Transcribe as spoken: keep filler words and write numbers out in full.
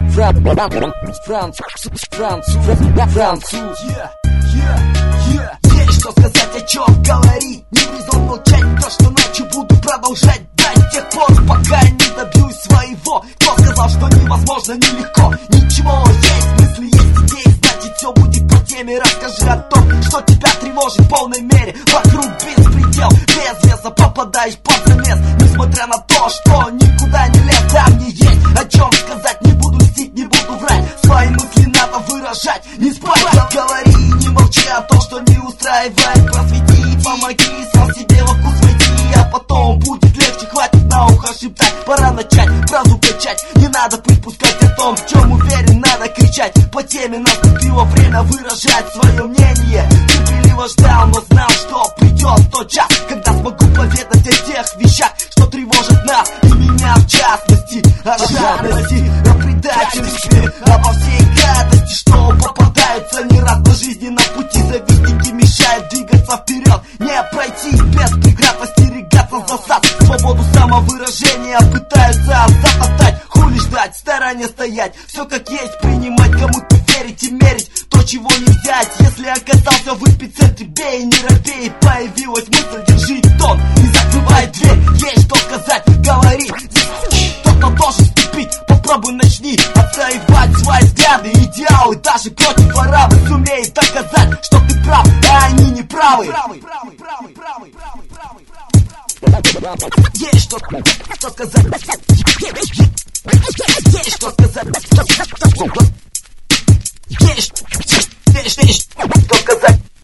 Француз. Есть что сказать, о чем говорить. Не резон молчать, то что ночью буду продолжать. До тех пор, пока я не добьюсь своего. Кто сказал, что невозможно, нелегко. Ничего, есть мысли, есть идеи, значит все будет по теме. Расскажи о том, что тебя тревожит в полной мере. Вокруг беспредел, без веса попадаешь под замес. Несмотря на то, что никуда не лез, да мне есть о чем сказать. Не буду льстить, не буду врать. Свои мысли надо выражать. Не спать, говори, не молчи о том, что не устраивает. Просвети, помоги, сам себе во вкус войти. А потом будет легче, хватит на ухо шептать. Пора начать, правду качать. Не надо припускать о том, в чем уверен, надо кричать. По теме наступило время выражать свое мнение. Терпеливо ждал, но знал, что придет тот час, когда смогу поведать о тех вещах, что тревожат нас и меня в частности. О жадности, о предательстве, обо всей гадости, что попадаются не раз на жизненном пути. Завистники мешают двигаться вперед, не пройти без преград, остерегаться засад. Свободу самовыражения пытаются затоптать. Хули ждать, в стороне стоять, все как есть принимать, кому-то верить и мерить то, чего не взять. Если оказался в эпицентре, бей, не робей. Появилась мысль, держи тон и закрывай дверь. Есть что сказать, говори. Кто-то должен вступить, попробуй начни отстаивать свои взгляды, идеалы. Даже против арабов сумей доказать, что ты прав, а они не правы. Есть что, что сказать. Есть что сказать.